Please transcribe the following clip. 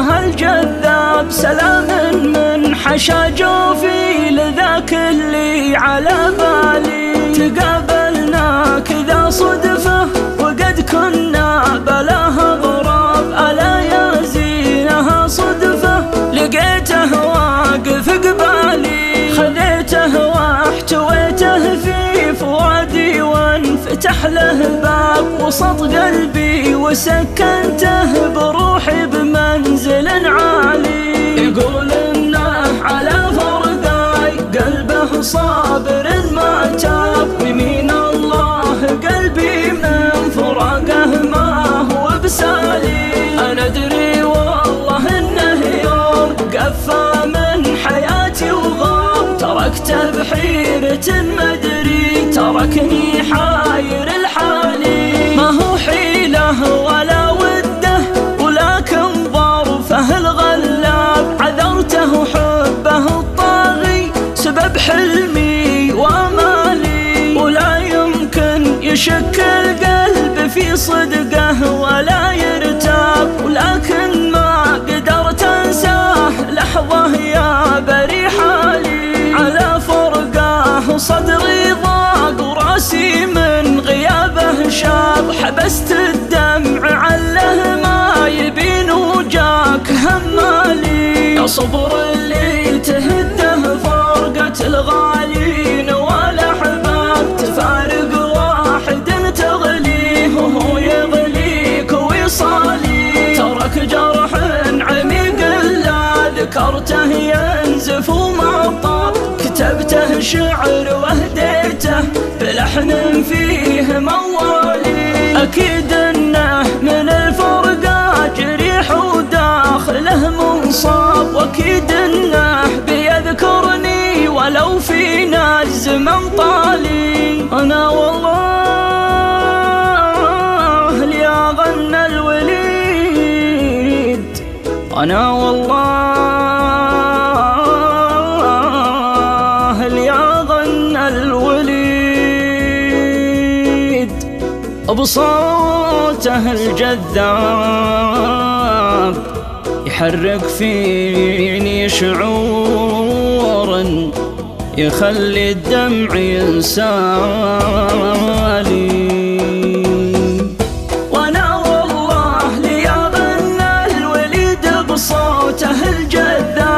صوته الجذاب سلام من حشا جوفي لذاك اللي على بالي. تقابلنا كذا صدفة وقد كنا بلاها غراب، ألا يا زينها صدفة لقيته واقف قبالي. خذيته واحتويته في فؤادي وانفتح له باب وسط قلبي وسكنته بروحي بمنزل عالي. يقول انه على فرقاي قلبه صابر ما تاب، ويمين الله قلبي من فراقه ما هو بسالي. انا ادري والله انه يوم قفى من حياتي وغاب، تركته بحيرة مدري تركني حاير الحالي. ما هو حيله ولا وده ولكن ظرفه الغلاب، عذرته حبه الطاغي سبب حلمي وامالي. ولا يمكن يشك القلب في صدقه ولا يرتاب، ولكن ما قدرت انساه لحظة يا بري حالي. على فرقاه صدري ضاق وراسي من غيابه شاب، حبست الدمع عله ما يبين وجاك همالي. يا صبر اللي تهده فرقة الغالين والاحباب، تفارق واحد تغليه وهو يغليك ويصالي. ترك جرح عميق لا ذكرته ينزف وما طاب، كتبته شعر وهديته بلحن فيه موالي. أكيد انه من الفرقة جريح وداخله منصاب، واكيد انه بيذكرني ولو فينا الزمن طالي. انا والله يا غنى الوليد، انا والله يا غنى الوليد، بصوته الجذاب يحرك فيني شعورا يخلي الدمع ينسالي. وانا والله يا غنى الوليد بصوته الجذاب